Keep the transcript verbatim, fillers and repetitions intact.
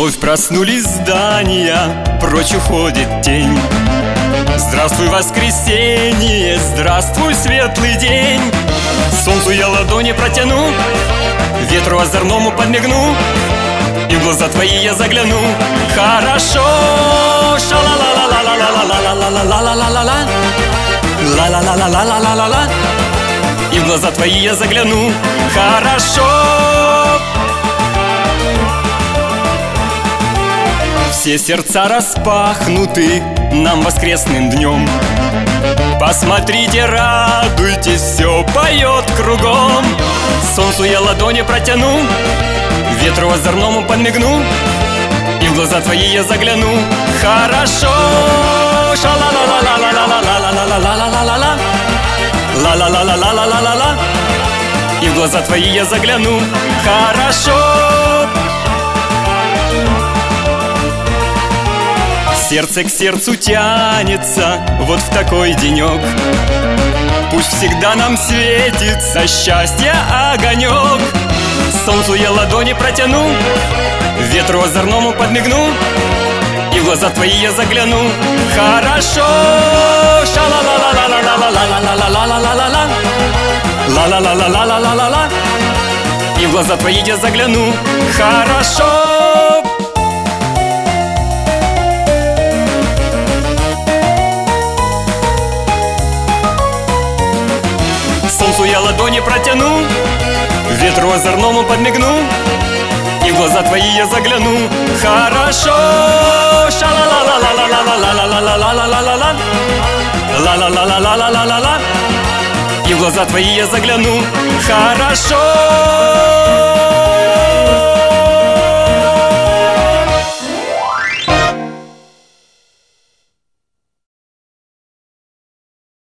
Вновь проснулись здания, прочь уходит тень. Здравствуй, воскресенье, здравствуй, светлый день. Солнцу я ладони протяну, ветру озорному подмигну, и в глаза твои я загляну. Хорошо, ша-ла-ла-ла-ла-ла-ла-ла-ла-ла-ла-ла-ла-ла, ла-ла-ла-ла-ла-ла-ла-ла-ла, и в глаза твои я загляну. Хорошо. Все сердца распахнуты нам воскресным днем. Посмотрите, радуйтесь, все поет кругом. Солнцу я ладони протяну, ветру озорному подмигну, и в глаза твои я загляну. Хорошо, ша-ла-ла-ла-ла-ла-ла-ла-ла-ла-ла-ла-ла-ла, ла-ла-ла-ла-ла-ла-ла-ла, и в глаза твои я загляну. Хорошо. Сердце к сердцу тянется вот в такой денек. Пусть всегда нам светится счастье огонек. Солнцу я ладони протяну, ветру озорному подмигну, и в глаза твои я загляну. Хорошо, ша-ла-ла-ла-ла-ла-ла-ла-ла-ла-ла-ла-ла-ла, ла-ла-ла-ла-ла-ла-ла-ла, и в глаза твои я загляну. Хорошо. Солнцу я ладони протяну, ветру озорному подмигну, и в глаза твои я загляну. Хорошо, ша-ла-ла-ла-ла-ла-ла-ла-ла-ла-ла-ла-ла-ла, ла-ла-ла-ла-ла-ла-ла-ла-ла, и в глаза твои я загляну. Хорошо.